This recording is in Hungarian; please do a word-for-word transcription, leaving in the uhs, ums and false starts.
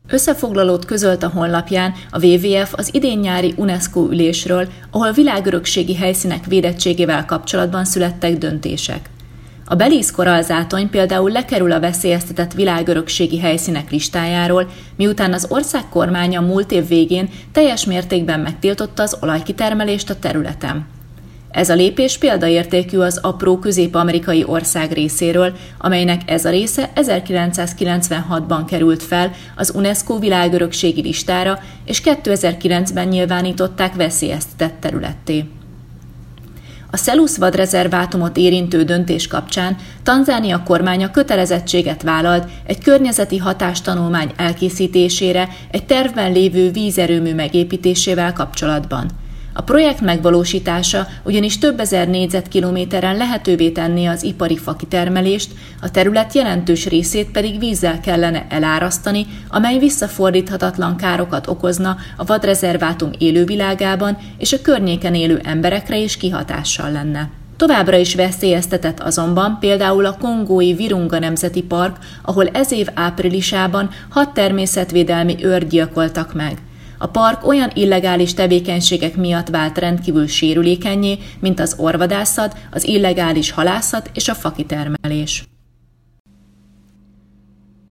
Összefoglalót közölt a honlapján a dupla vé vé ef az idén-nyári UNESCO ülésről, ahol világörökségi helyszínek védettségével kapcsolatban születtek döntések. A Belize korallzátony például lekerül a veszélyeztetett világörökségi helyszínek listájáról, miután az ország kormánya múlt év végén teljes mértékben megtiltotta az olajkitermelést a területen. Ez a lépés példaértékű az apró közép-amerikai ország részéről, amelynek ez a része ezerkilencszázkilencvenhatban került fel az UNESCO világörökségi listára, és kétezer-kilencben nyilvánították veszélyeztetett területté. A Selous vadrezervátumot érintő döntés kapcsán Tanzánia kormánya kötelezettséget vállalt egy környezeti hatástanulmány elkészítésére egy tervben lévő vízerőmű megépítésével kapcsolatban. A projekt megvalósítása ugyanis több ezer négyzetkilométeren lehetővé tenné az ipari fakitermelést, a terület jelentős részét pedig vízzel kellene elárasztani, amely visszafordíthatatlan károkat okozna a vadrezervátum élővilágában, és a környéken élő emberekre is kihatással lenne. Továbbra is veszélyeztetett azonban például a kongói Virunga Nemzeti Park, ahol ez év áprilisában hat természetvédelmi őrt gyilkoltak meg. A park olyan illegális tevékenységek miatt vált rendkívül sérülékennyé, mint az orvadászat, az illegális halászat és a fakitermelés.